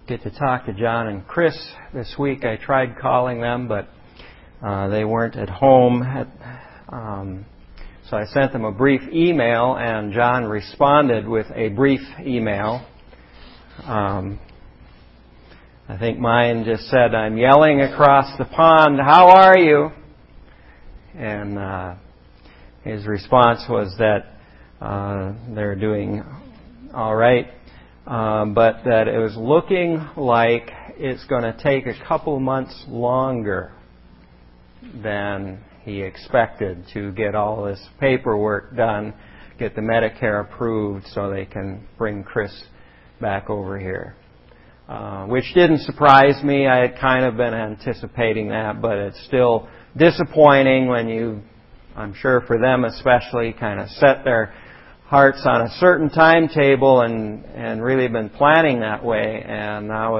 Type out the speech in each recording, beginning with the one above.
get to talk to John and Chris this week. I tried calling them, but they weren't at home. So I sent them a brief email, and John responded with a brief email. I think mine just said, "I'm yelling across the pond, how are you?" And his response was that they're doing all right, but that it was looking like it's going to take a couple months longer than he expected to get all this paperwork done, get the Medicare approved so they can bring Chris back over here. Which didn't surprise me. I had kind of been anticipating that, but it's still disappointing when you, I'm sure for them especially, kind of set their hearts on a certain timetable and really been planning that way, and now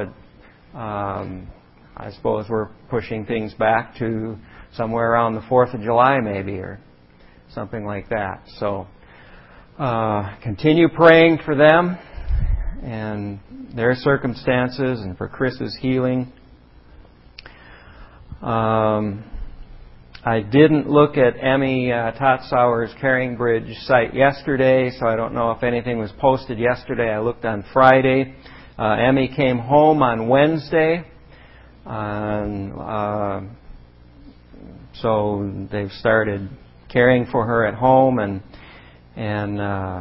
I suppose we're pushing things back to somewhere around the 4th of July maybe, or something like that. So continue praying for them and their circumstances and for Chris's healing. I didn't look at Emmy Totsauer's Caringbridge site yesterday, so I don't know if anything was posted yesterday. I looked on Friday. Emmy came home on Wednesday, so they've started caring for her at home, and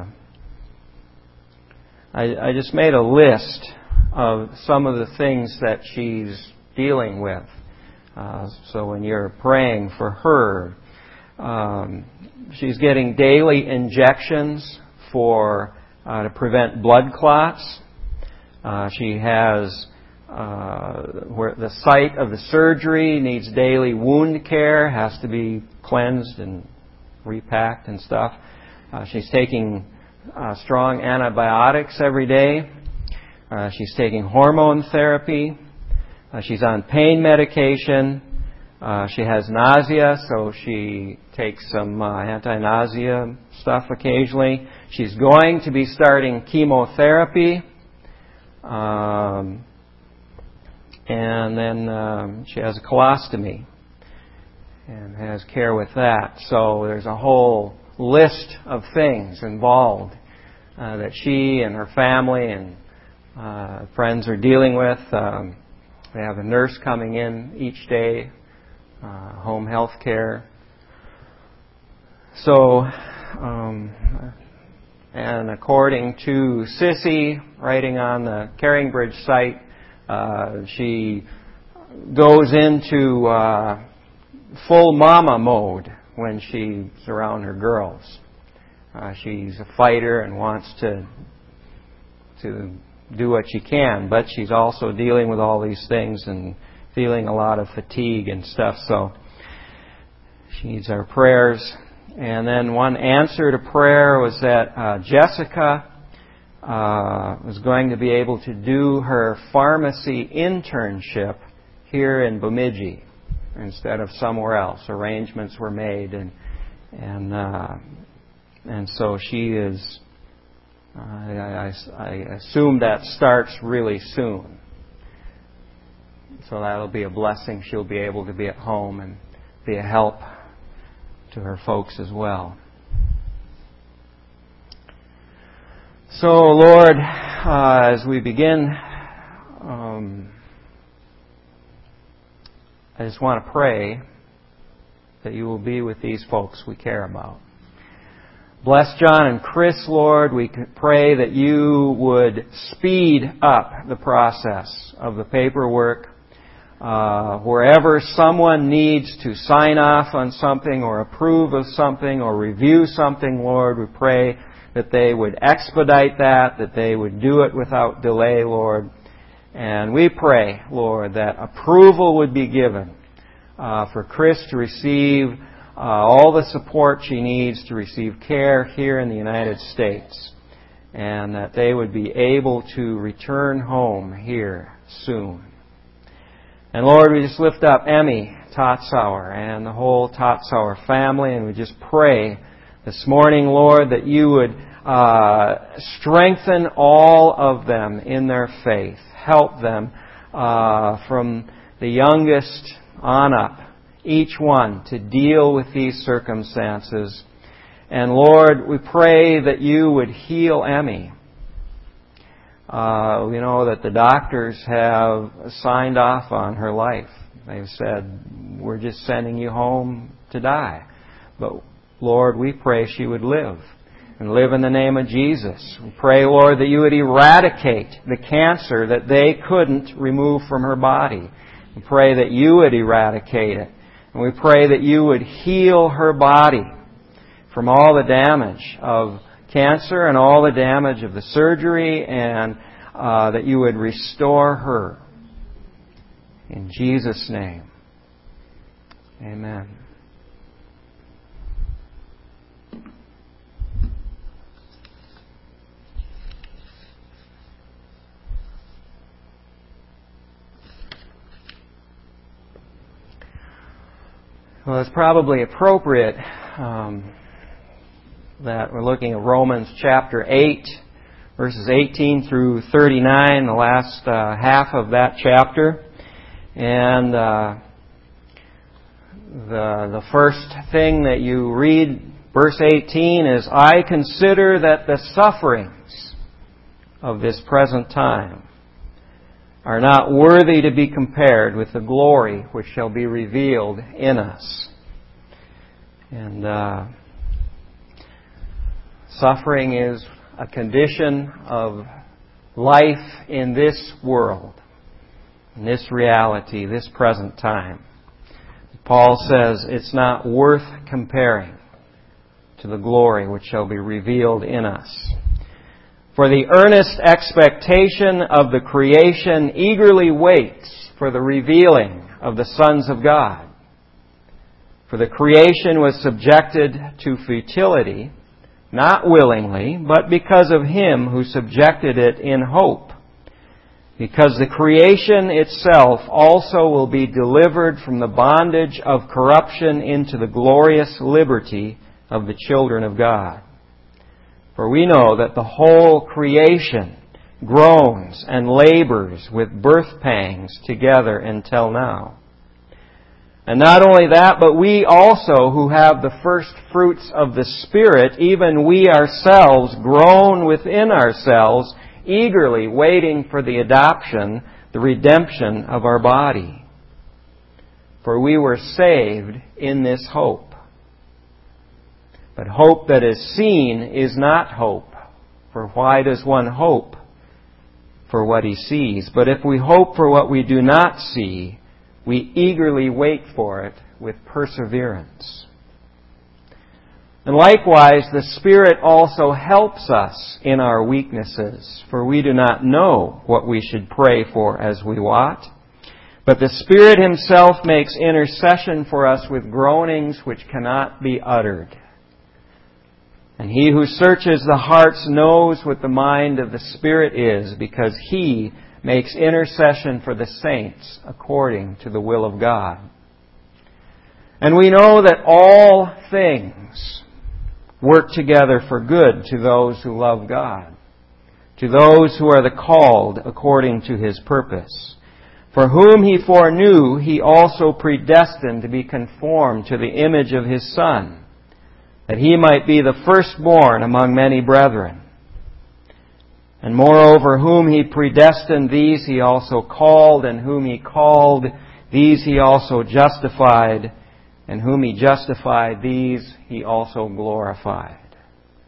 I just made a list of some of the things that she's dealing with. So when you're praying for her, she's getting daily injections to prevent blood clots. She has where the site of the surgery needs daily wound care, has to be cleansed and repacked and stuff. She's taking strong antibiotics every day. She's taking hormone therapy. She's on pain medication. She has nausea, so she takes some anti-nausea stuff occasionally. She's going to be starting chemotherapy. And then she has a colostomy and has care with that. So there's a whole list of things involved that she and her family and friends are dealing with. They have a nurse coming in each day, home health care. So, and according to Sissy, writing on the Caringbridge site, she goes into full mama mode when she's around her girls. She's a fighter and wants to do what she can, but she's also dealing with all these things and feeling a lot of fatigue and stuff, so she needs our prayers. And then one answer to prayer was that Jessica was going to be able to do her pharmacy internship here in Bemidji instead of somewhere else. Arrangements were made, and so she is. I assume that starts really soon. So that'll be a blessing. She'll be able to be at home and be a help to her folks as well. So, Lord, as we begin, I just want to pray that you will be with these folks we care about. Bless John and Chris, Lord. We pray that you would speed up the process of the paperwork. Wherever someone needs to sign off on something or approve of something or review something, Lord, we pray that they would expedite that they would do it without delay, Lord. And we pray, Lord, that approval would be given for Chris to receive all the support she needs to receive care here in the United States, and that they would be able to return home here soon. And Lord, we just lift up Emmy Totsauer and the whole Totsauer family, and we just pray this morning, Lord, that you would strengthen all of them in their faith. Help them from the youngest on up, each one, to deal with these circumstances. And Lord, we pray that you would heal Emmy. We know that the doctors have signed off on her life. They've said, we're just sending you home to die. But Lord, we pray she would live and live in the name of Jesus. We pray, Lord, that you would eradicate the cancer that they couldn't remove from her body. We pray that you would eradicate it. And we pray that you would heal her body from all the damage of cancer and all the damage of the surgery, and that you would restore her. In Jesus' name. Amen. Well, it's probably appropriate that we're looking at Romans chapter 8, verses 18 through 39, the last half of that chapter. And the first thing that you read, verse 18, is, I consider that the sufferings of this present time are not worthy to be compared with the glory which shall be revealed in us. And suffering is a condition of life in this world, in this reality, this present time. Paul says it's not worth comparing to the glory which shall be revealed in us. For the earnest expectation of the creation eagerly waits for the revealing of the sons of God. For the creation was subjected to futility, not willingly, but because of Him who subjected it in hope. Because the creation itself also will be delivered from the bondage of corruption into the glorious liberty of the children of God. For we know that the whole creation groans and labors with birth pangs together until now. And not only that, but we also who have the first fruits of the Spirit, even we ourselves groan within ourselves, eagerly waiting for the adoption, the redemption of our body. For we were saved in this hope. But hope that is seen is not hope. For why does one hope for what he sees? But if we hope for what we do not see, we eagerly wait for it with perseverance. And likewise, the Spirit also helps us in our weaknesses, for we do not know what we should pray for as we ought. But the Spirit Himself makes intercession for us with groanings which cannot be uttered. And He who searches the hearts knows what the mind of the Spirit is, because He makes intercession for the saints according to the will of God. And we know that all things work together for good to those who love God, to those who are the called according to His purpose. For whom He foreknew, He also predestined to be conformed to the image of His Son, that He might be the firstborn among many brethren. And moreover, whom He predestined, these He also called, and whom He called, these He also justified, and whom He justified, these He also glorified.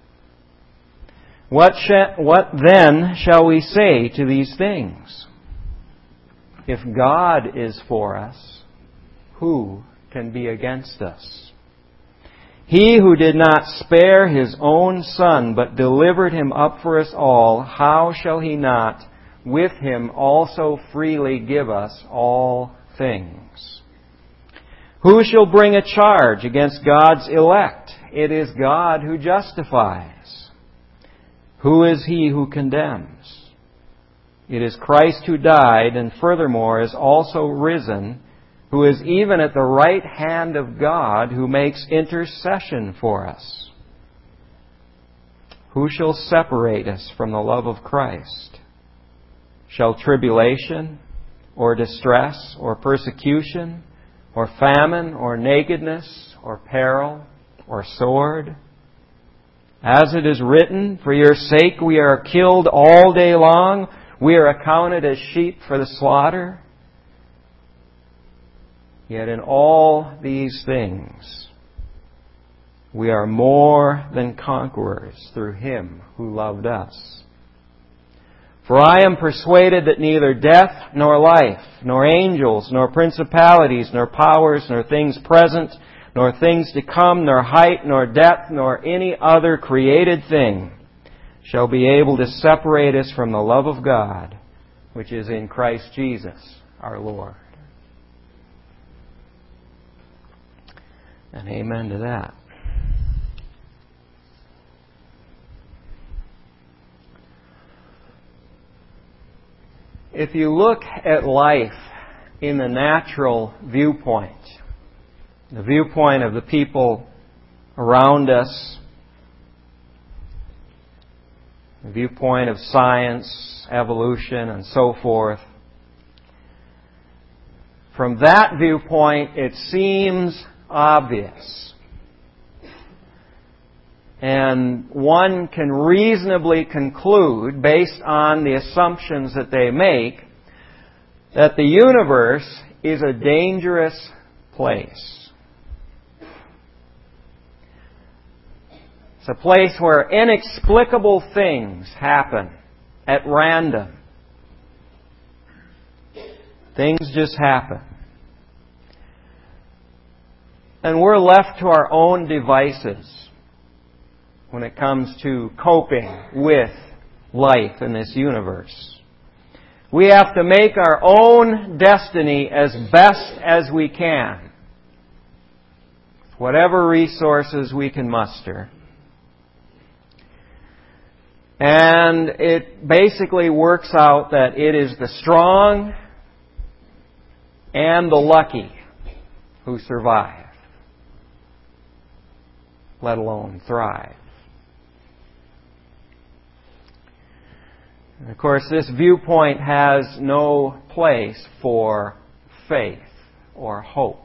What then shall we say to these things? If God is for us, who can be against us? He who did not spare His own Son, but delivered Him up for us all, how shall He not with Him also freely give us all things? Who shall bring a charge against God's elect? It is God who justifies. Who is he who condemns? It is Christ who died, and furthermore is also risen, who is even at the right hand of God, who makes intercession for us. Who shall separate us from the love of Christ? Shall tribulation, or distress, or persecution, or famine, or nakedness, or peril, or sword? As it is written, for your sake we are killed all day long. We are accounted as sheep for the slaughter. Yet in all these things, we are more than conquerors through Him who loved us. For I am persuaded that neither death, nor life, nor angels, nor principalities, nor powers, nor things present, nor things to come, nor height, nor depth, nor any other created thing shall be able to separate us from the love of God, which is in Christ Jesus our Lord. And amen to that. If you look at life in the natural viewpoint, the viewpoint of the people around us, the viewpoint of science, evolution, and so forth, from that viewpoint it seems obvious. And one can reasonably conclude, based on the assumptions that they make, that the universe is a dangerous place. It's a place where inexplicable things happen at random. Things just happen. And we're left to our own devices when it comes to coping with life in this universe. We have to make our own destiny as best as we can, whatever resources we can muster. And it basically works out that it is the strong and the lucky who survive, let alone thrive. And of course, this viewpoint has no place for faith or hope.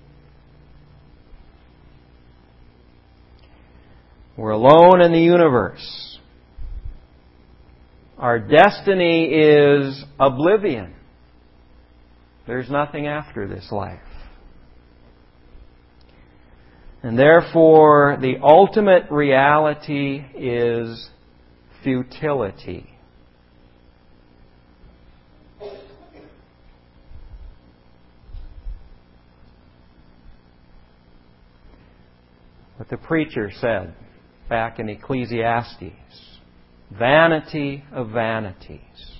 We're alone in the universe. Our destiny is oblivion. There's nothing after this life. And therefore, the ultimate reality is futility. What the preacher said back in Ecclesiastes, vanity of vanities.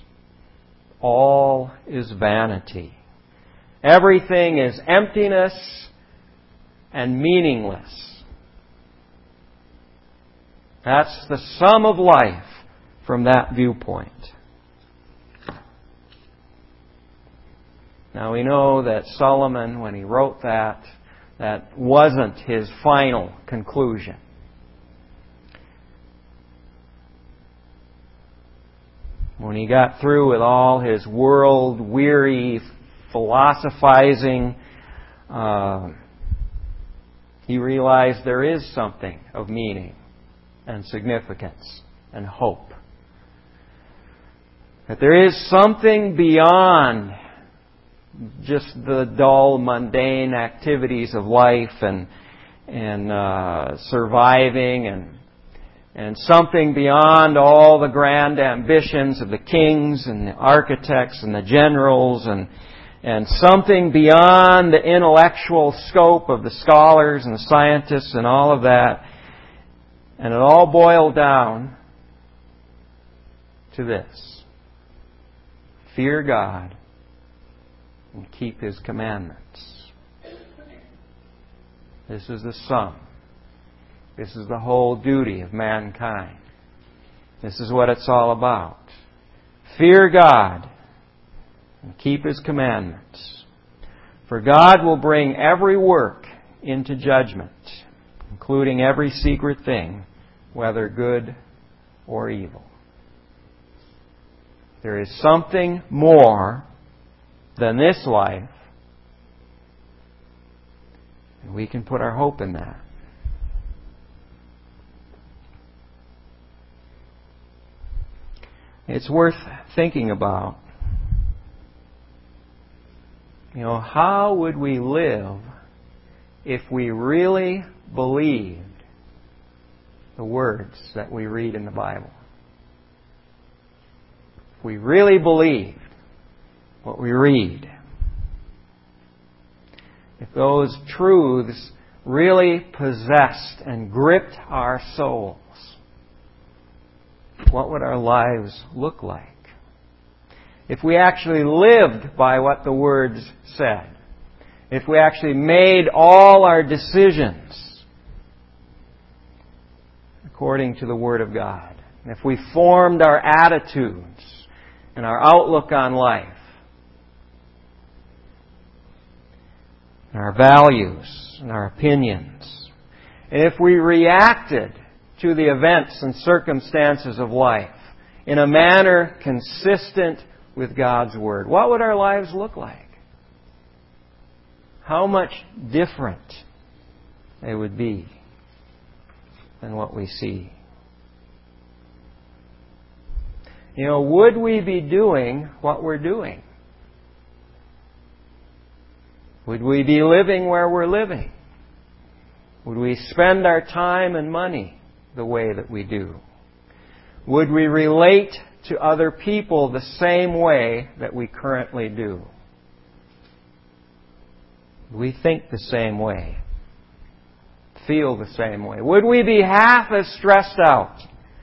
All is vanity. Everything is emptiness and meaningless. That's the sum of life from that viewpoint. Now we know that Solomon, when he wrote that wasn't his final conclusion. When he got through with all his world-weary philosophizing, he realized there is something of meaning and significance and hope. That there is something beyond just the dull, mundane activities of life and surviving and something beyond all the grand ambitions of the kings and the architects and the generals and something beyond the intellectual scope of the scholars and the scientists and all of that. And it all boiled down to this: fear God and keep His commandments. This is the sum. This is the whole duty of mankind. This is what it's all about. Fear God and keep His commandments. For God will bring every work into judgment, including every secret thing, whether good or evil. There is something more than this life, and we can put our hope in that. It's worth thinking about. How would we live if we really believed the words that we read in the Bible? If we really believed what we read, if those truths really possessed and gripped our souls, what would our lives look like? If we actually lived by what the words said, if we actually made all our decisions according to the Word of God, if we formed our attitudes and our outlook on life, and our values and our opinions, and if we reacted to the events and circumstances of life in a manner consistent with God's Word, what would our lives look like? How much different they would be than what we see. Would we be doing what we're doing? Would we be living where we're living? Would we spend our time and money the way that we do? Would we relate to other people the same way that we currently do? Would we think the same way? Feel the same way? Would we be half as stressed out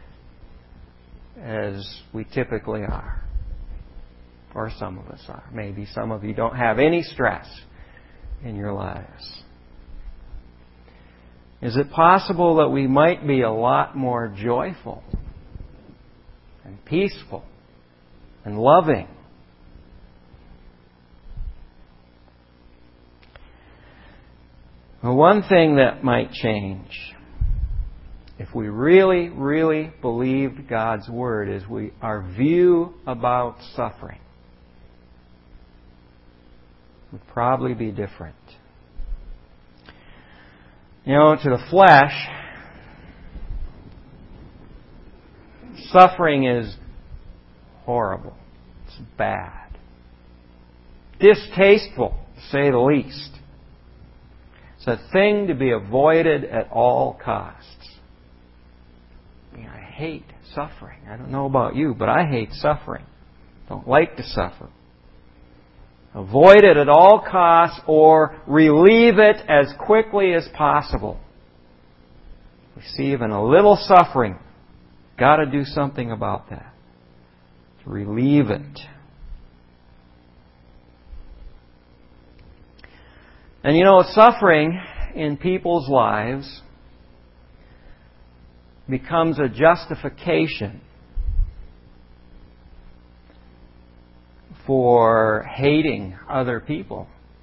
as we typically are? Or some of us are. Maybe some of you don't have any stress in your lives. Is it possible that we might be a lot more joyful and peaceful and loving? Well, one thing that might change if we really, really believed God's Word is our view about suffering would probably be different. To the flesh, suffering is horrible. It's bad. Distasteful, to say the least. It's a thing to be avoided at all costs. I hate suffering. I don't know about you, but I hate suffering. Don't like to suffer. Avoid it at all costs or relieve it as quickly as possible. We see even a little suffering. Got to do something about that. To relieve it. And suffering in people's lives becomes a justification for hating other people.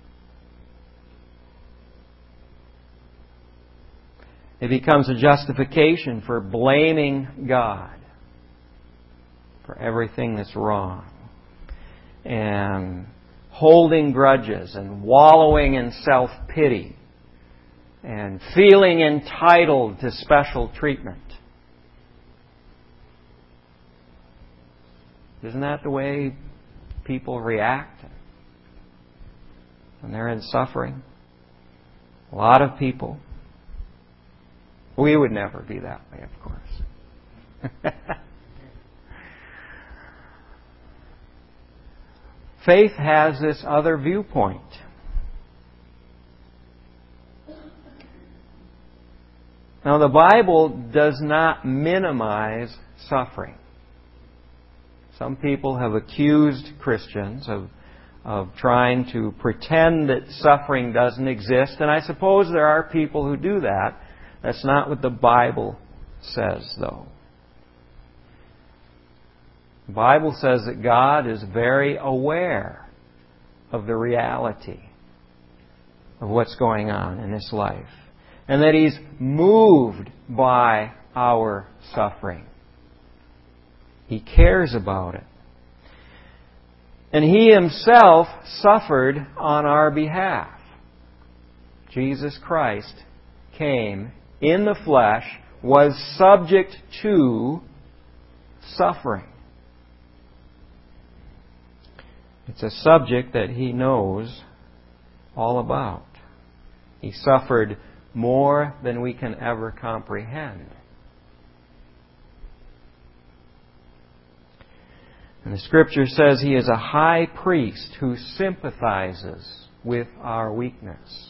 It becomes a justification for blaming God for everything that's wrong, and holding grudges and wallowing in self-pity and feeling entitled to special treatment. Isn't that the way people react when they're in suffering? A lot of people. We would never be that way, of course. Faith has this other viewpoint. Now, the Bible does not minimize suffering. Some people have accused Christians of trying to pretend that suffering doesn't exist, and I suppose there are people who do that. That's not what the Bible says, though. The Bible says that God is very aware of the reality of what's going on in this life, and that He's moved by our suffering. He cares about it. And He Himself suffered on our behalf. Jesus Christ came in the flesh, was subject to suffering. It's a subject that He knows all about. He suffered more than we can ever comprehend. And the Scripture says He is a high priest who sympathizes with our weakness.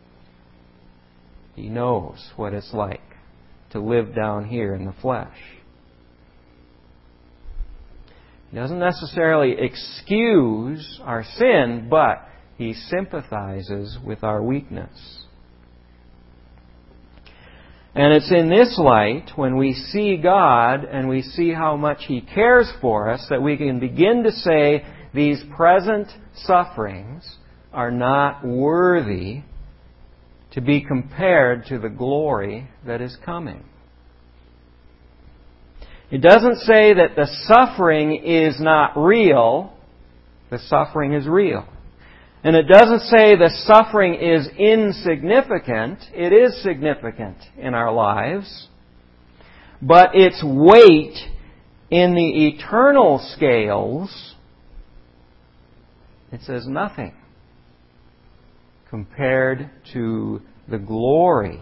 He knows what it's like to live down here in the flesh. He doesn't necessarily excuse our sin, but He sympathizes with our weakness. And it's in this light, when we see God and we see how much He cares for us, that we can begin to say these present sufferings are not worthy to be compared to the glory that is coming. It doesn't say that the suffering is not real. The suffering is real. And it doesn't say the suffering is insignificant. It is significant in our lives. But its weight in the eternal scales, it says nothing compared to the glory.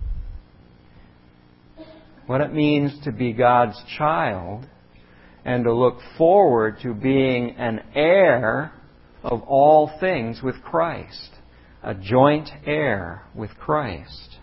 What it means to be God's child and to look forward to being an heir of all things with Christ, a joint heir with Christ.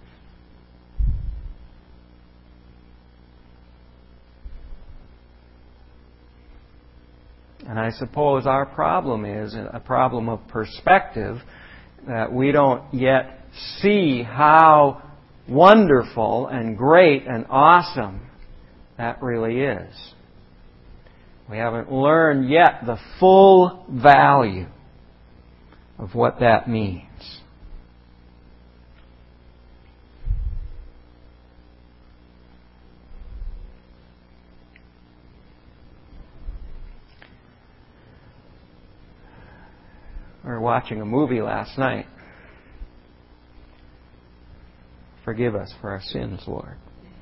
And I suppose our problem is a problem of perspective, that we don't yet see how wonderful and great and awesome that really is. We haven't learned yet the full value of what that means. We were watching a movie last night. Forgive us for our sins, Lord.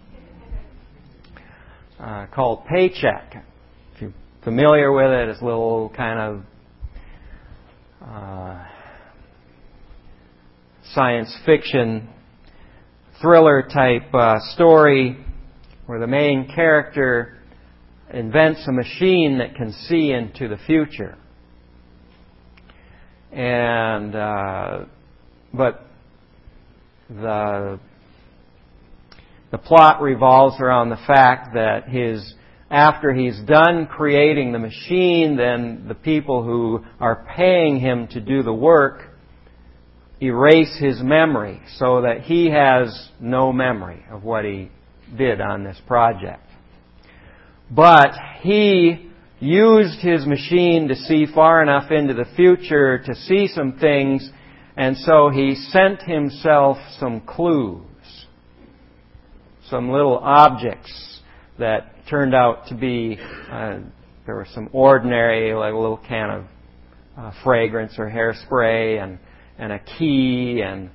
Called Paycheck. If you're familiar with it, it's a little kind of science fiction thriller type story where the main character invents a machine that can see into the future. And but the plot revolves around the fact that after he's done creating the machine, then the people who are paying him to do the work erase his memory so that he has no memory of what he did on this project. But he used his machine to see far enough into the future to see some things, and so he sent himself some clues, some little objects that turned out to be, there were some ordinary, like a little can of fragrance or hairspray, and a key, and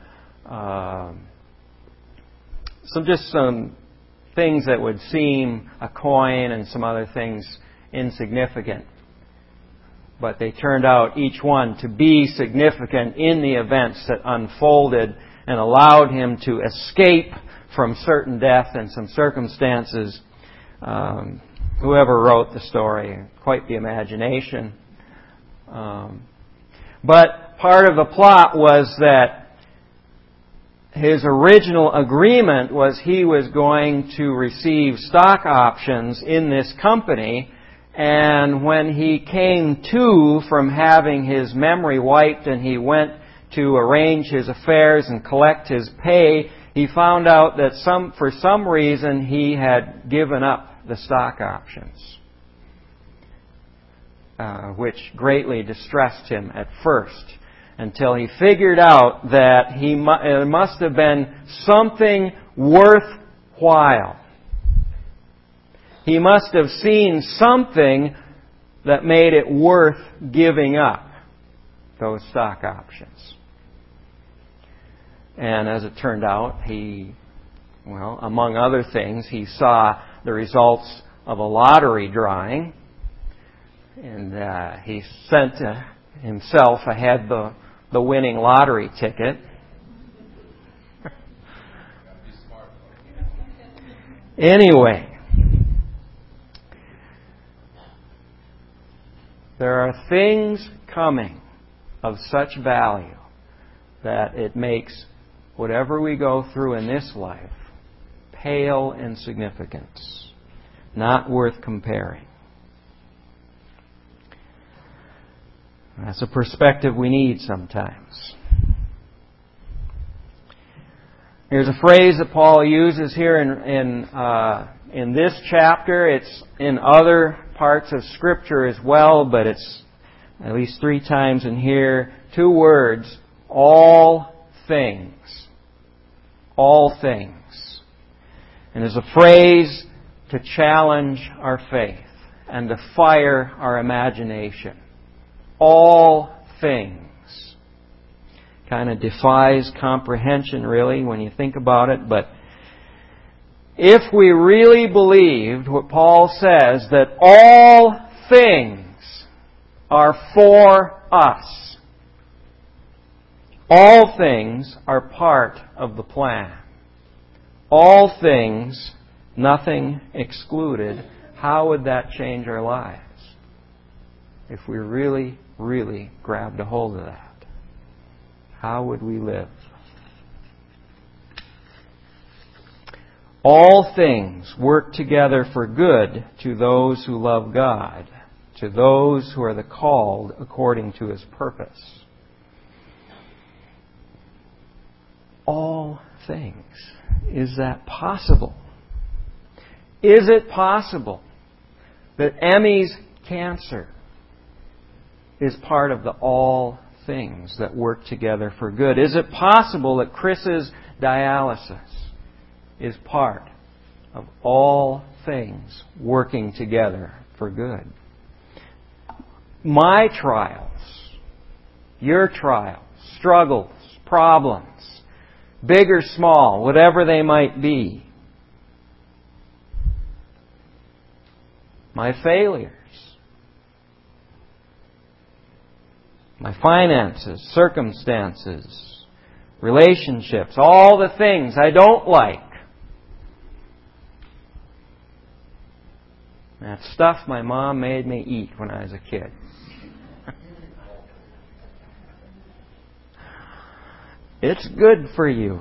some things that would seem a coin, and some other things insignificant. But they turned out each one to be significant in the events that unfolded and allowed him to escape from certain death and some circumstances. Whoever wrote the story, quite the imagination. But part of the plot was that his original agreement was he was going to receive stock options in this company, and when he came to from having his memory wiped and he went to arrange his affairs and collect his pay, he found out that for some reason he had given up the stock options, which greatly distressed him at first, until he figured out that it must have been something worthwhile He must have seen something that made it worth giving up those stock options. And as it turned out, among other things, he saw the results of a lottery drawing, and he sent himself ahead the winning lottery ticket. Anyway, there are things coming of such value that it makes whatever we go through in this life pale in significance, not worth comparing. That's a perspective we need sometimes. Here's a phrase that Paul uses here in this chapter. It's in other parts of Scripture as well, but it's at least 3 times in here. 2 words, all things. All things. And it's a phrase to challenge our faith and to fire our imagination. All things. Kind of defies comprehension, really, when you think about it. But if we really believed what Paul says, that all things are for us, all things are part of the plan, all things, nothing excluded, how would that change our lives if we really, really grabbed a hold of that? How would we live? All things work together for good to those who love God, to those who are the called according to His purpose. All things. Is that possible? Is it possible that Emmy's cancer is part of the all things that work together for good? Is it possible that Chris's dialysis is part of all things working together for good? My trials, your trials, struggles, problems, big or small, whatever they might be, my failures, my finances, circumstances, relationships, all the things I don't like. That stuff my mom made me eat when I was a kid. It's good for you.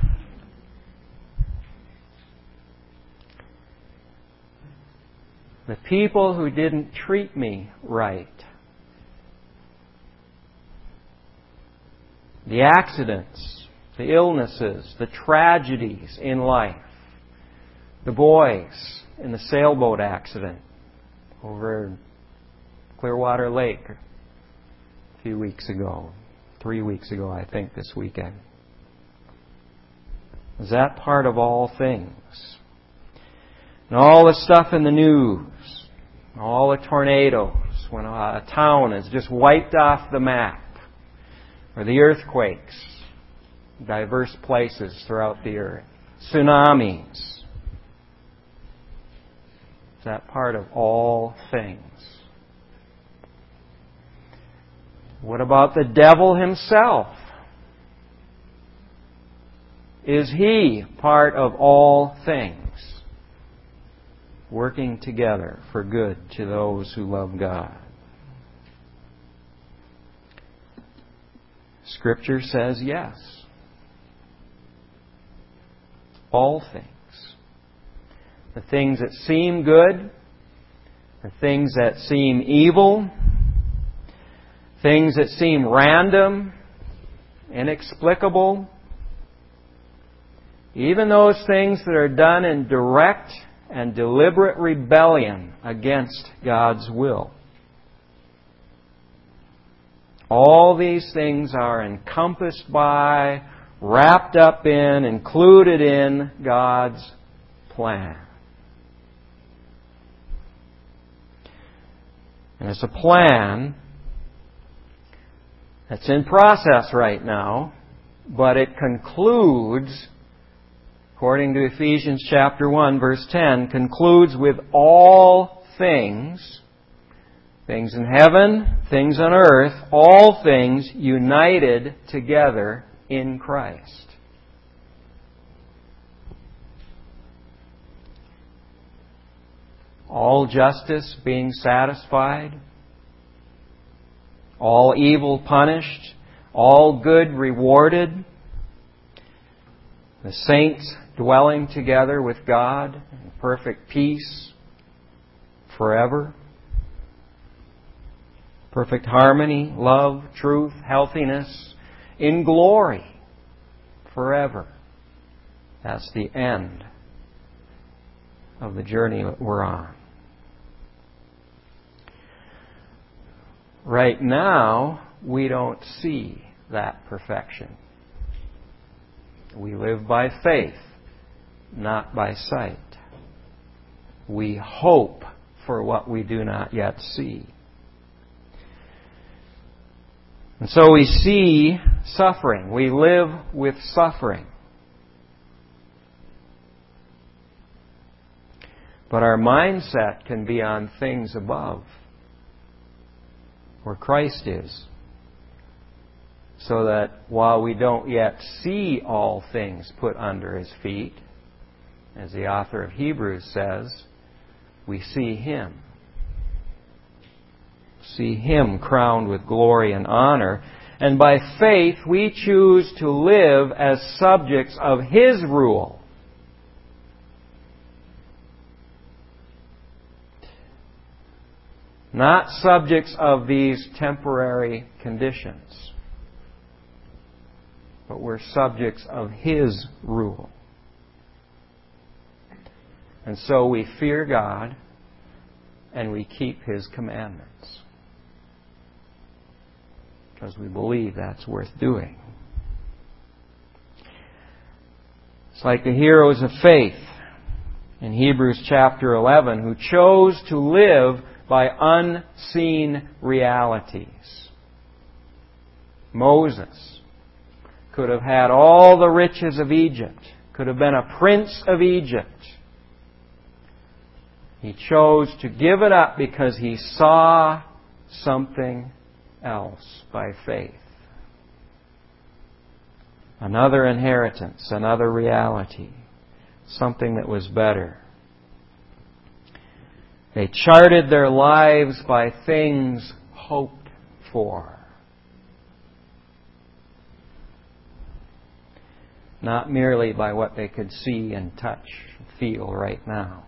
The people who didn't treat me right. The accidents, the illnesses, the tragedies in life. The boys in the sailboat accident over Clearwater Lake a few weeks ago. 3 weeks ago, I think, this weekend. Is that part of all things? And all the stuff in the news, all the tornadoes, when a town is just wiped off the map, or the earthquakes, diverse places throughout the earth, tsunamis. Is that part of all things? What about the devil himself? Is he part of all things, working together for good to those who love God? Scripture says yes. All things. The things that seem good, the things that seem evil, things that seem random, inexplicable, even those things that are done in direct and deliberate rebellion against God's will. All these things are encompassed by, wrapped up in, included in God's plan. And it's a plan that's in process right now, but it concludes, according to Ephesians chapter 1, verse 10, concludes with all things, things in heaven, things on earth, all things united together in Christ. All justice being satisfied, all evil punished, all good rewarded, the saints dwelling together with God in perfect peace forever, perfect harmony, love, truth, healthiness, in glory forever. That's the end of the journey that we're on. Right now, we don't see that perfection. We live by faith, not by sight. We hope for what we do not yet see. And so we see suffering. We live with suffering. But our mindset can be on things above, where Christ is. So that while we don't yet see all things put under His feet, as the author of Hebrews says, we see Him. See Him crowned with glory and honor. And by faith we choose to live as subjects of His rule. Not subjects of these temporary conditions, but we're subjects of His rule. And so we fear God and we keep His commandments, because we believe that's worth doing. It's like the heroes of faith in Hebrews chapter 11 who chose to live by unseen realities. Moses could have had all the riches of Egypt, could have been a prince of Egypt. He chose to give it up because he saw something else by faith. Another inheritance, another reality, something that was better. They charted their lives by things hoped for, not merely by what they could see and touch and feel right now.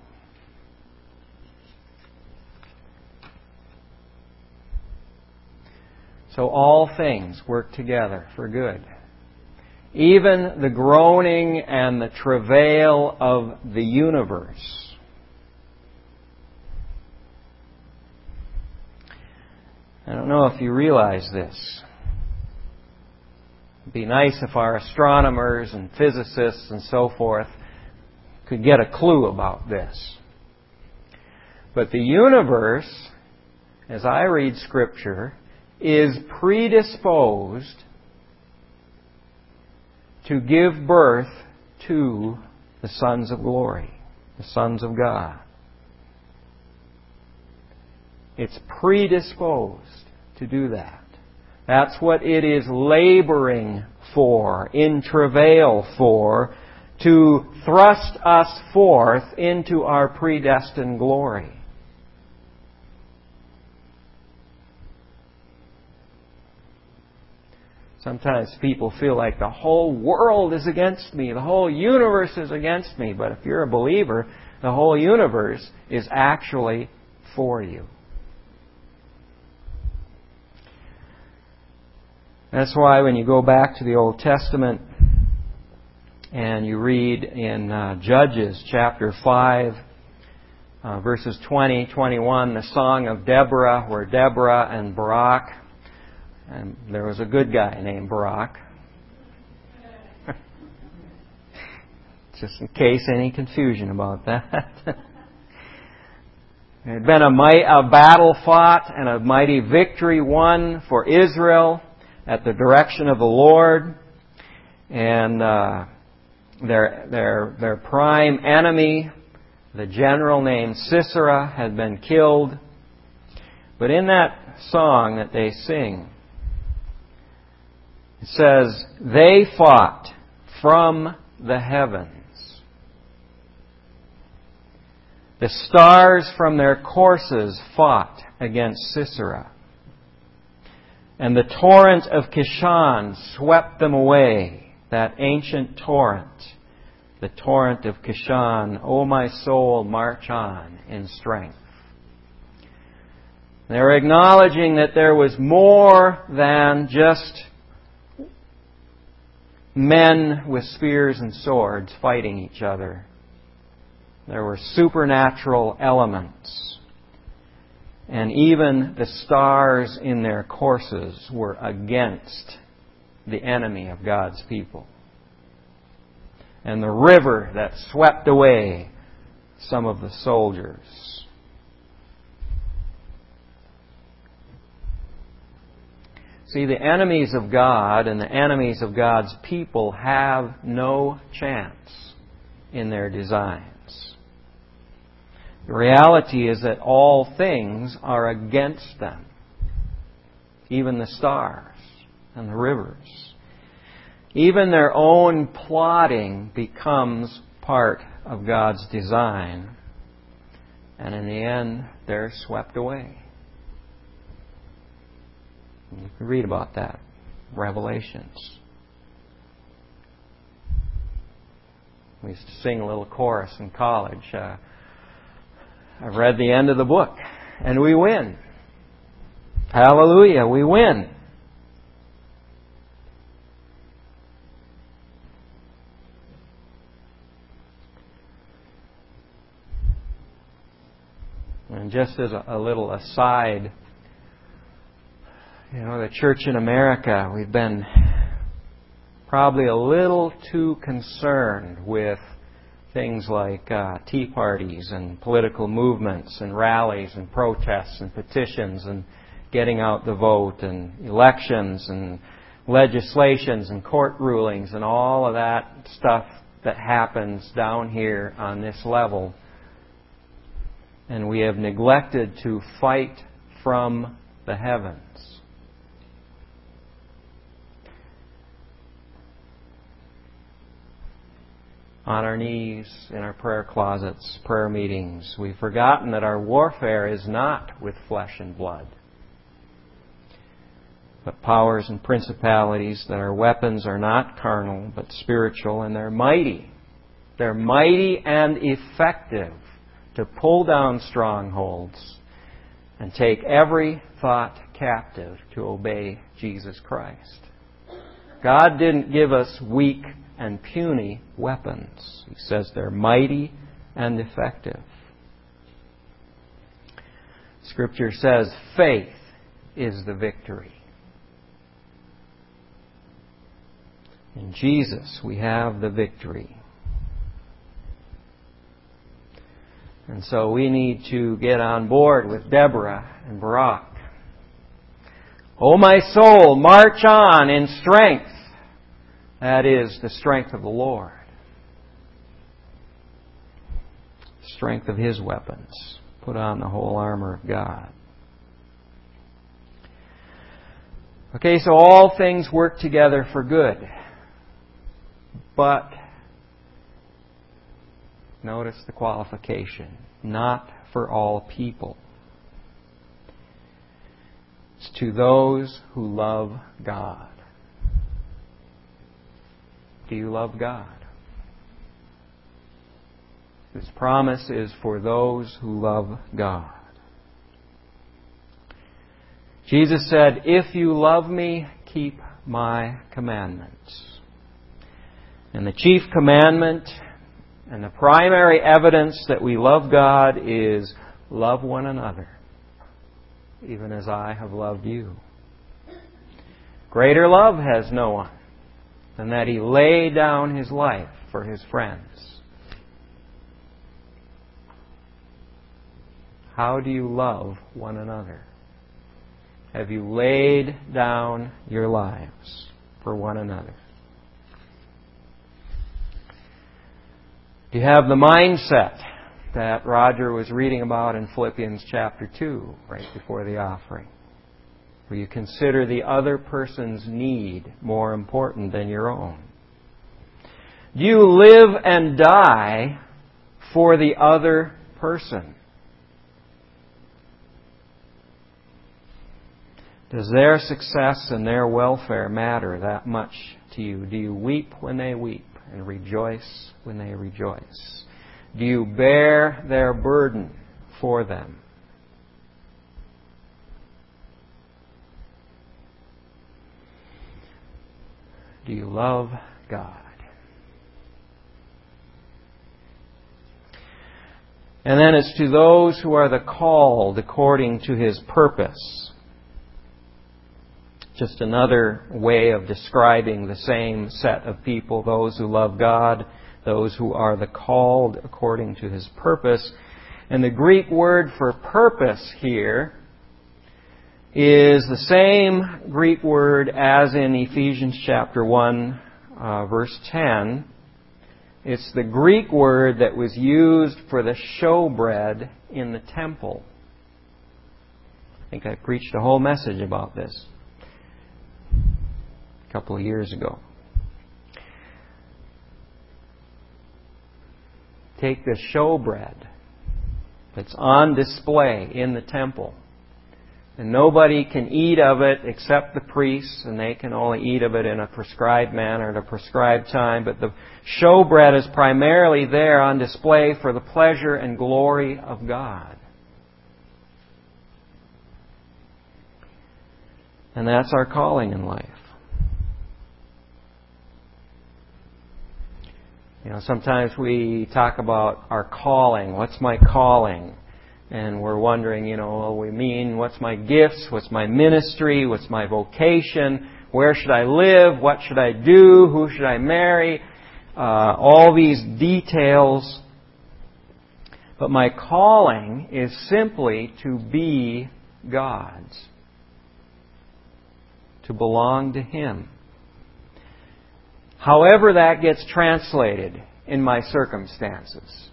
So all things work together for good. Even the groaning and the travail of the universe. I don't know if you realize this. It'd be nice if our astronomers and physicists and so forth could get a clue about this. But the universe, as I read Scripture, is predisposed to give birth to the sons of glory, the sons of God. It's predisposed to do that. That's what it is laboring for, in travail for, to thrust us forth into our predestined glory. Sometimes people feel like the whole world is against me, the whole universe is against me. But if you're a believer, the whole universe is actually for you. That's why when you go back to the Old Testament and you read in Judges chapter 5, verses 20, 21, the song of Deborah, where Deborah and Barak, and there was a good guy named Barak. Just in case any confusion about that. There had been a battle fought and a mighty victory won for Israel at the direction of the Lord. And their prime enemy, the general named Sisera, had been killed. But in that song that they sing, it says, they fought from the heavens. The stars from their courses fought against Sisera. And the torrent of Kishon swept them away, that ancient torrent. The torrent of Kishon, O my soul, march on in strength. They're acknowledging that there was more than just men with spears and swords fighting each other. There were supernatural elements. And even the stars in their courses were against the enemy of God's people. And the river that swept away some of the soldiers. See, the enemies of God and the enemies of God's people have no chance in their designs. The reality is that all things are against them. Even the stars and the rivers. Even their own plotting becomes part of God's design. And in the end, they're swept away. You can read about that. Revelations. We used to sing a little chorus in college. I've read the end of the book, and we win. Hallelujah, we win. And just as a little aside, the church in America, we've been probably a little too concerned with things like tea parties and political movements and rallies and protests and petitions and getting out the vote and elections and legislations and court rulings and all of that stuff that happens down here on this level. And we have neglected to fight from the heavens. On our knees, in our prayer closets, prayer meetings. We've forgotten that our warfare is not with flesh and blood, but powers and principalities, that our weapons are not carnal, but spiritual, and they're mighty. They're mighty and effective to pull down strongholds and take every thought captive to obey Jesus Christ. God didn't give us weak and puny weapons. He says they're mighty and effective. Scripture says faith is the victory. In Jesus we have the victory. And so we need to get on board with Deborah and Barak. O my soul, march on in strength. That is the strength of the Lord. The strength of His weapons. Put on the whole armor of God. Okay, so all things work together for good. But notice the qualification. Not for all people. It's to those who love God. Do you love God? This promise is for those who love God. Jesus said, "If you love me, keep my commandments." And the chief commandment and the primary evidence that we love God is love one another, even as I have loved you. Greater love has no one than that He lay down His life for His friends. How do you love one another? Have you laid down your lives for one another? Do you have the mindset that Roger was reading about in Philippians chapter 2, right before the offering, where you consider the other person's need more important than your own? Do you live and die for the other person? Does their success and their welfare matter that much to you? Do you weep when they weep and rejoice when they rejoice? Do you bear their burden for them? Do you love God? And then it's to those who are the called according to His purpose. Just another way of describing the same set of people, those who love God, those who are the called according to His purpose. And the Greek word for purpose here is the same Greek word as in Ephesians chapter 1, verse 10. It's the Greek word that was used for the showbread in the temple. I think I preached a whole message about this a couple of years ago. Take the showbread that's on display in the temple, and nobody can eat of it except the priests, and they can only eat of it in a prescribed manner at a prescribed time. But the showbread is primarily there on display for the pleasure and glory of God. And that's our calling in life. You know, sometimes we talk about our calling. What's my calling? And we're wondering, we mean, what's my gifts? What's my ministry? What's my vocation? Where should I live? What should I do? Who should I marry? All these details. But my calling is simply to be God's. To belong to Him. However that gets translated in my circumstances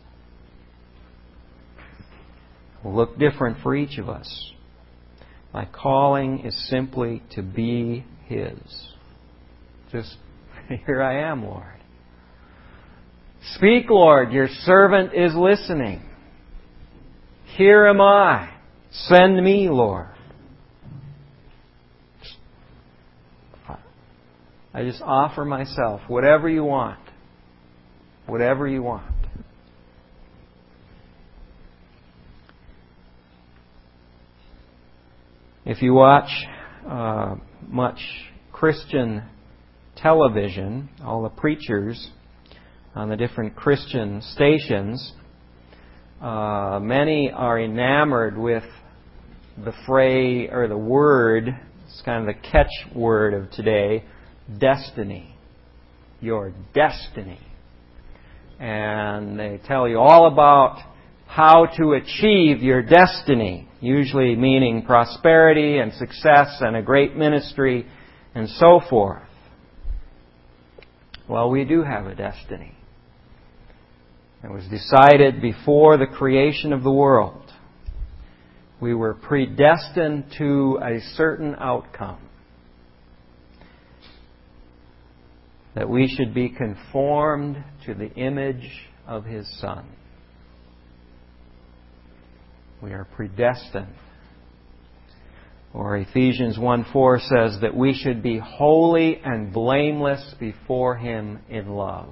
will look different for each of us. My calling is simply to be His. Just, here I am, Lord. Speak, Lord, your servant is listening. Here am I. Send me, Lord. I just offer myself, whatever you want. Whatever you want. If you watch much Christian television, all the preachers on the different Christian stations, many are enamored with the phrase or the word, it's kind of the catchword of today, destiny. Your destiny. And they tell you all about how to achieve your destiny, usually meaning prosperity and success and a great ministry and so forth. Well, we do have a destiny. It was decided before the creation of the world. We were predestined to a certain outcome. That we should be conformed to the image of His Son. We are predestined. Or Ephesians 1:4 says that we should be holy and blameless before Him in love.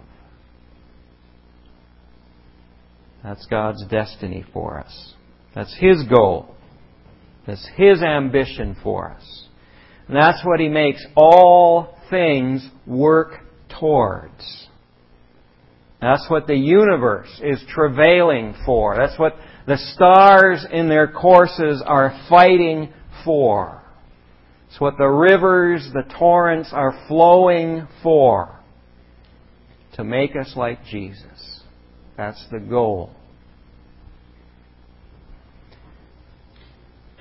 That's God's destiny for us. That's His goal. That's His ambition for us. And that's what He makes all things work towards. That's what the universe is travailing for. That's what the stars in their courses are fighting for. It's what the rivers, the torrents are flowing for. To make us like Jesus. That's the goal.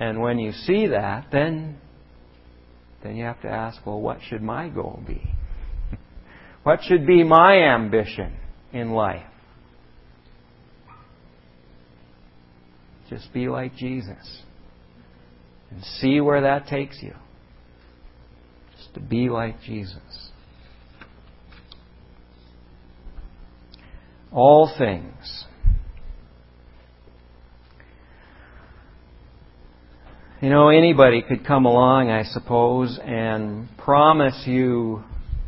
And when you see that, then you have to ask, well, what should my goal be? What should be my ambition in life? Just be like Jesus. And see where that takes you. Just to be like Jesus. All things. You know, anybody could come along, I suppose, and promise you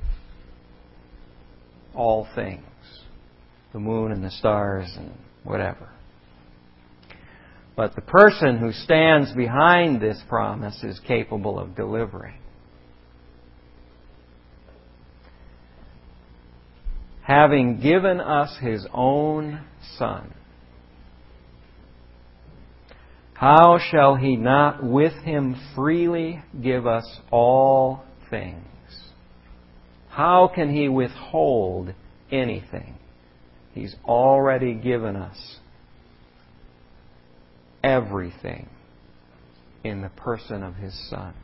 all things. The moon and the stars and whatever. But the person who stands behind this promise is capable of delivering. Having given us His own Son, how shall He not with Him freely give us all things? How can He withhold anything? He's already given us everything in the person of His Son.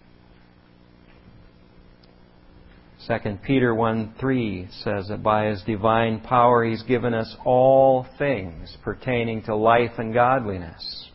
2 Peter 1:3 says that by His divine power He's given us all things pertaining to life and godliness.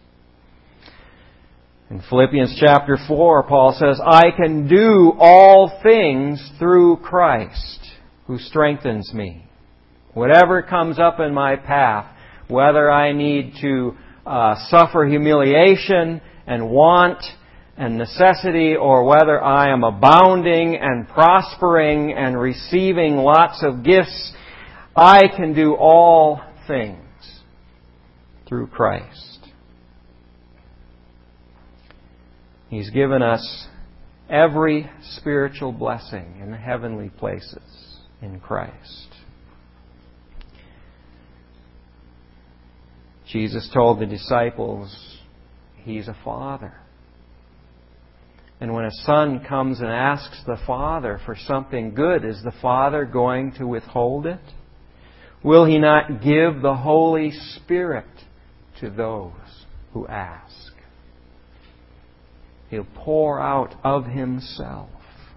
In Philippians chapter 4, Paul says, I can do all things through Christ who strengthens me. Whatever comes up in my path, whether I need to suffer humiliation and want and necessity, or whether I am abounding and prospering and receiving lots of gifts, I can do all things through Christ. He's given us every spiritual blessing in the heavenly places in Christ. Jesus told the disciples, He's a Father. And when a son comes and asks the Father for something good, is the Father going to withhold it? Will He not give the Holy Spirit to those who ask? He'll pour out of Himself.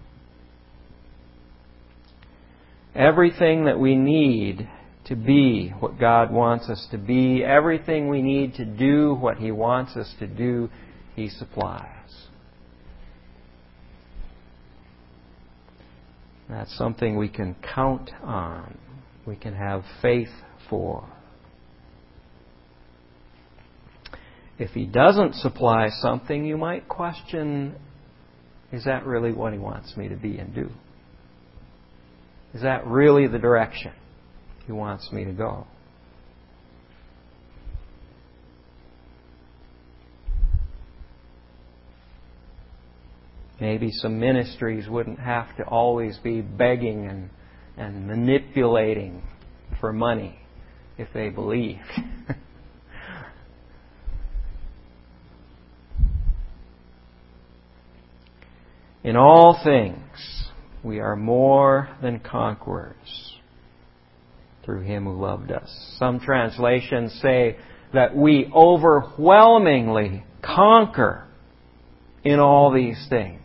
Everything that we need to be what God wants us to be, everything we need to do what He wants us to do, He supplies. That's something we can count on. We can have faith for. If He doesn't supply something, you might question, is that really what He wants me to be and do? Is that really the direction He wants me to go? Maybe some ministries wouldn't have to always be begging and manipulating for money if they believed. In all things, we are more than conquerors through Him who loved us. Some translations say that we overwhelmingly conquer in all these things.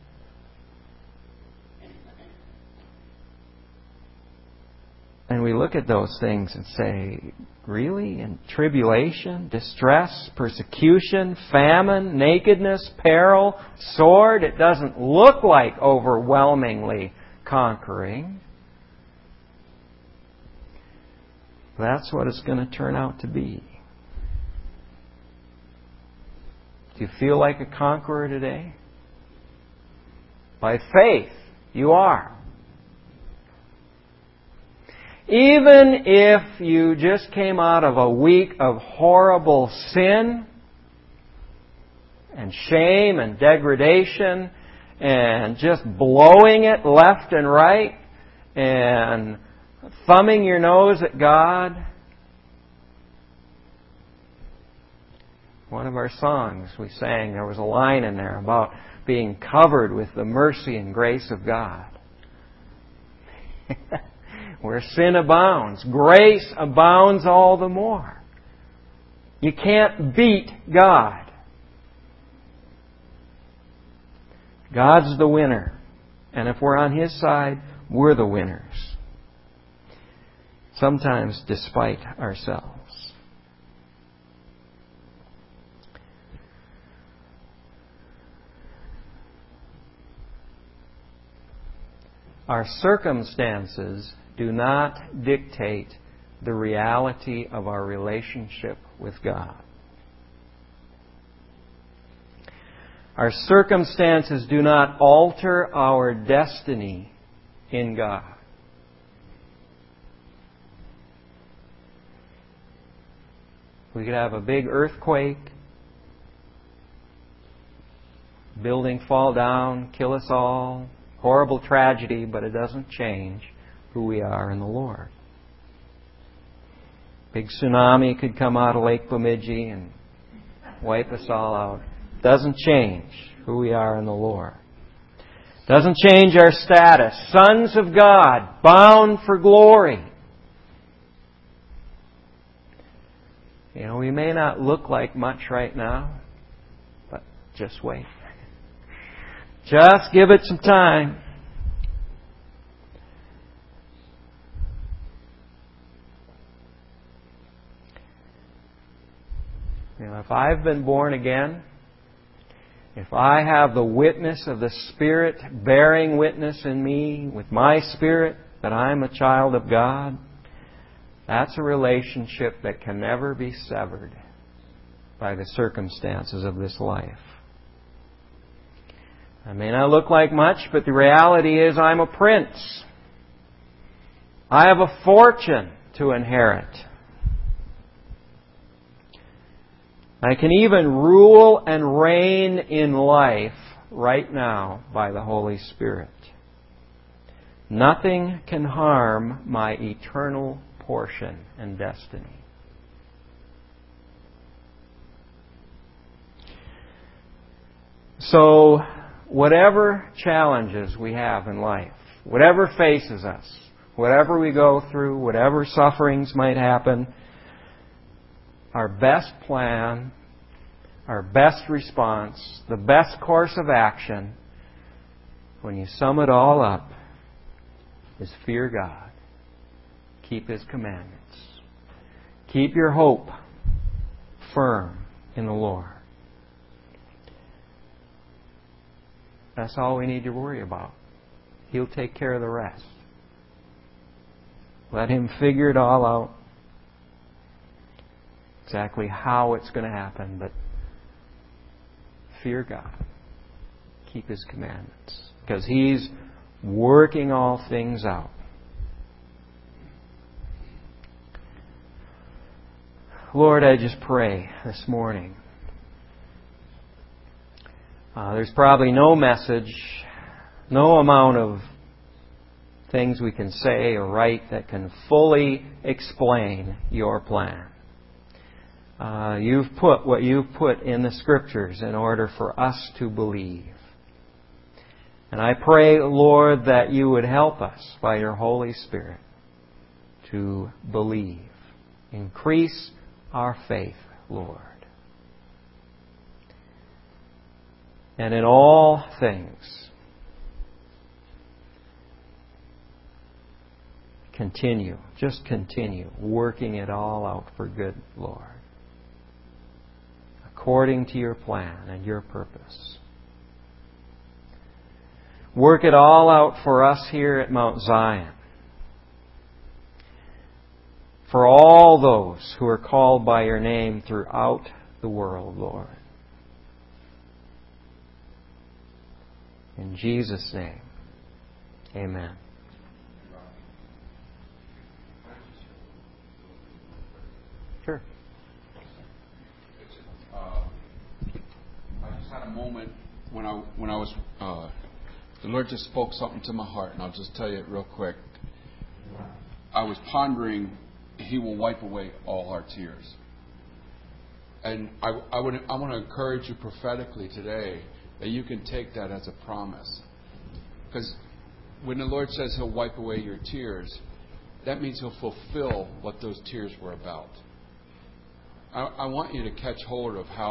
And we look at those things and say, really? In tribulation, distress, persecution, famine, nakedness, peril, sword? It doesn't look like overwhelmingly conquering. That's what it's going to turn out to be. Do you feel like a conqueror today? By faith, you are. Even if you just came out of a week of horrible sin and shame and degradation and just blowing it left and right and thumbing your nose at God. One of our songs we sang, there was a line in there about being covered with the mercy and grace of God. Where sin abounds, grace abounds all the more. You can't beat God. God's the winner. And if we're on His side, we're the winners. Sometimes despite ourselves. Our circumstances do not dictate the reality of our relationship with God. Our circumstances do not alter our destiny in God. We could have a big earthquake, building fall down, kill us all, horrible tragedy, but it doesn't change who we are in the Lord. Big tsunami could come out of Lake Bemidji and wipe us all out. Doesn't change who we are in the Lord. Doesn't change our status. Sons of God, bound for glory. You know, we may not look like much right now, but just wait. Just give it some time. You know, if I've been born again, if I have the witness of the Spirit bearing witness in me with my spirit that I'm a child of God, that's a relationship that can never be severed by the circumstances of this life. I may not look like much, but the reality is I'm a prince. I have a fortune to inherit. I can even rule and reign in life right now by the Holy Spirit. Nothing can harm my eternal portion and destiny. So, whatever challenges we have in life, whatever faces us, whatever we go through, whatever sufferings might happen, our best plan, our best response, the best course of action, when you sum it all up, is fear God. Keep His commandments. Keep your hope firm in the Lord. That's all we need to worry about. He'll take care of the rest. Let Him figure it all out. Exactly how it's going to happen, but fear God. Keep His commandments. Because He's working all things out. Lord, I just pray this morning. There's probably no message, no amount of things we can say or write that can fully explain your plan. You've put what you've put in the Scriptures in order for us to believe. And I pray, Lord, that you would help us by your Holy Spirit to believe. Increase our faith, Lord. And in all things, just continue working it all out for good, Lord. According to your plan and your purpose. Work it all out for us here at Mount Zion. For all those who are called by your name throughout the world, Lord. In Jesus' name, amen. Sure. I just had a moment when I was the Lord just spoke something to my heart, and I'll just tell you it real quick. I was pondering, He will wipe away all our tears, and I want to encourage you prophetically today that you can take that as a promise, because when the Lord says He'll wipe away your tears, that means He'll fulfill what those tears were about. I want you to catch hold of how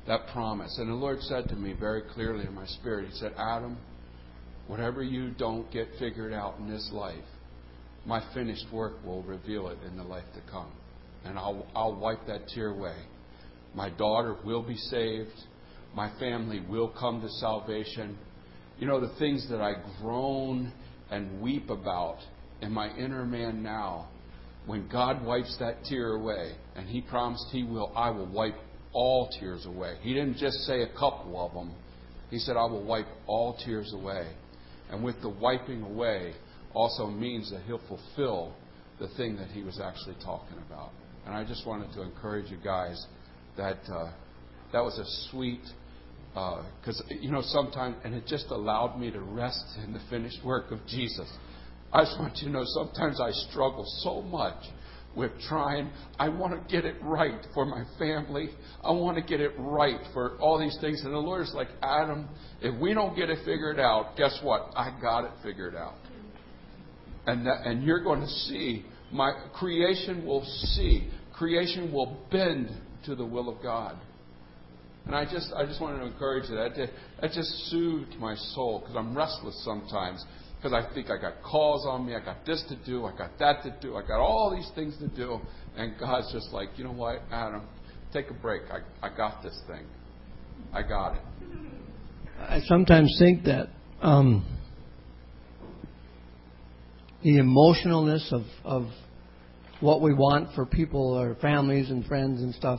that promise. And the Lord said to me very clearly in my spirit, He said, Adam, whatever you don't get figured out in this life, my finished work will reveal it in the life to come. And I'll wipe that tear away. My daughter will be saved. My family will come to salvation. You know, the things that I groan and weep about in my inner man now, when God wipes that tear away, and He promised He will, I will wipe all tears away. He didn't just say a couple of them. He said, I will wipe all tears away. And with the wiping away also means that He'll fulfill the thing that He was actually talking about. And I just wanted to encourage you guys that that was a sweet, because, you know, sometimes, and it just allowed me to rest in the finished work of Jesus. I just want you to know, sometimes I struggle so much with trying. I want to get it right for my family. I want to get it right for all these things. And the Lord is like, Adam, if we don't get it figured out, guess what? I got it figured out. And you're going to see, my creation will see. Creation will bend to the will of God. And I just wanted to encourage you. That just soothed my soul, because I'm restless sometimes. Because I think I got calls on me, I got this to do, I got that to do, I got all these things to do. And God's just like, you know what, Adam, take a break. I got this thing. I got it. I sometimes think that the emotionalness of what we want for people or families and friends and stuff,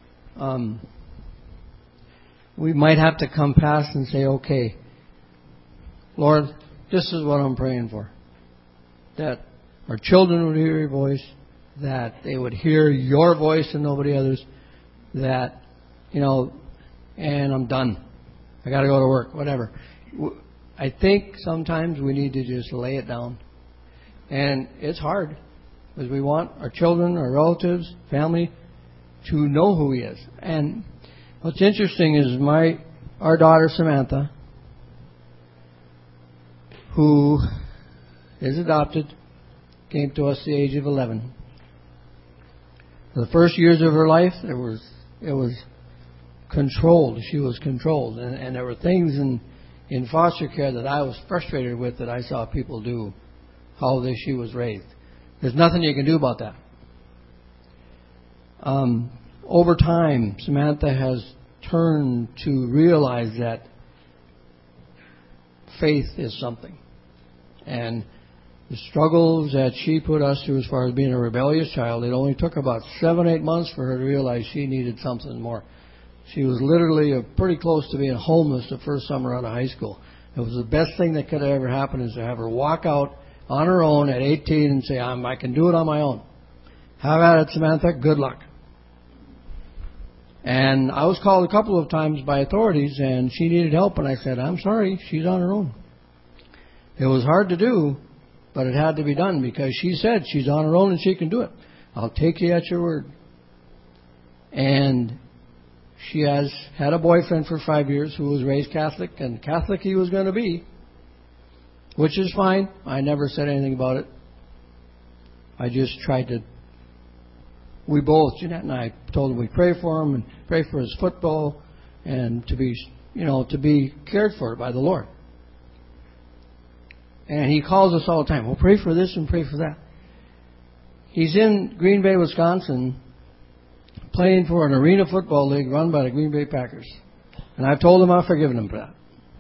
we might have to come past and say, okay, Lord, this is what I'm praying for. That our children would hear your voice, that they would hear your voice and nobody others, that, you know, and I'm done. I got to go to work, whatever. I think sometimes we need to just lay it down. And it's hard, because we want our children, our relatives, family to know who He is. And what's interesting is our daughter Samantha, who is adopted, came to us at the age of 11. For the first years of her life, it was controlled. She was controlled. And there were things in foster care that I was frustrated with that I saw people do, how she was raised. There's nothing you can do about that. Over time, Samantha has turned to realize that faith is something. And the struggles that she put us through as far as being a rebellious child, it only took about 7-8 months for her to realize she needed something more. She was literally pretty close to being homeless the first summer out of high school. It was the best thing that could have ever happened, is to have her walk out on her own at 18 and say, I can do it on my own. Have at it, Samantha. Good luck. And I was called a couple of times by authorities, and she needed help, and I said, I'm sorry, she's on her own. It was hard to do, but it had to be done, because she said she's on her own and she can do it. I'll take you at your word. And she has had a boyfriend for 5 years who was raised Catholic, and Catholic he was going to be, which is fine. I never said anything about it. I just tried to. We both, Jeanette and I, told him we'd pray for him and pray for his football, and to be cared for by the Lord. And he calls us all the time. We'll pray for this and pray for that. He's in Green Bay, Wisconsin, playing for an arena football league run by the Green Bay Packers. And I've told him I've forgiven him for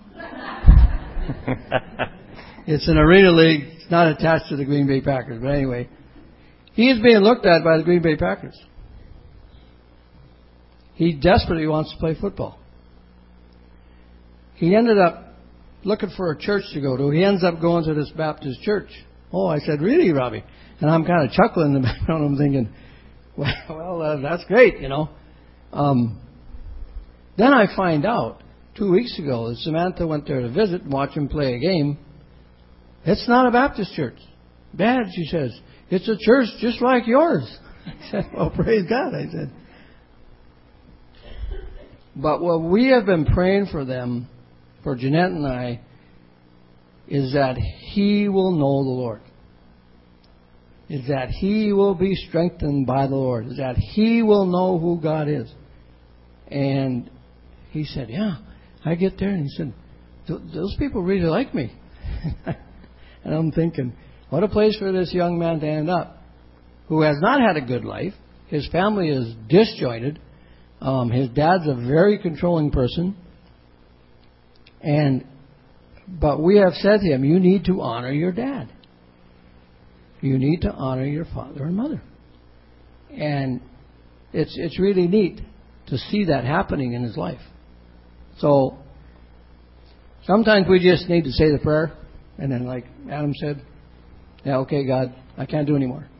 that. It's an arena league. It's not attached to the Green Bay Packers. But anyway, he is being looked at by the Green Bay Packers. He desperately wants to play football. He ended up looking for a church to go to. He ends up going to this Baptist church. Oh, I said, really, Robbie? And I'm kind of chuckling in the background. I'm thinking, well, that's great, you know. Then I find out 2 weeks ago that Samantha went there to visit and watch him play a game. It's not a Baptist church. Dad, she says, it's a church just like yours. I said, well, praise God, I said. But what we have been praying for them, for Jeanette and I, is that he will know the Lord. Is that he will be strengthened by the Lord. Is that he will know who God is. And he said, yeah, I get there. And he said, those people really like me. And I'm thinking, what a place for this young man to end up, who has not had a good life. His family is disjointed. His dad's a very controlling person. But we have said to him, you need to honor your dad. You need to honor your father and mother. And it's really neat to see that happening in his life. So sometimes we just need to say the prayer, and then like Adam said, yeah, okay, God, I can't do anymore.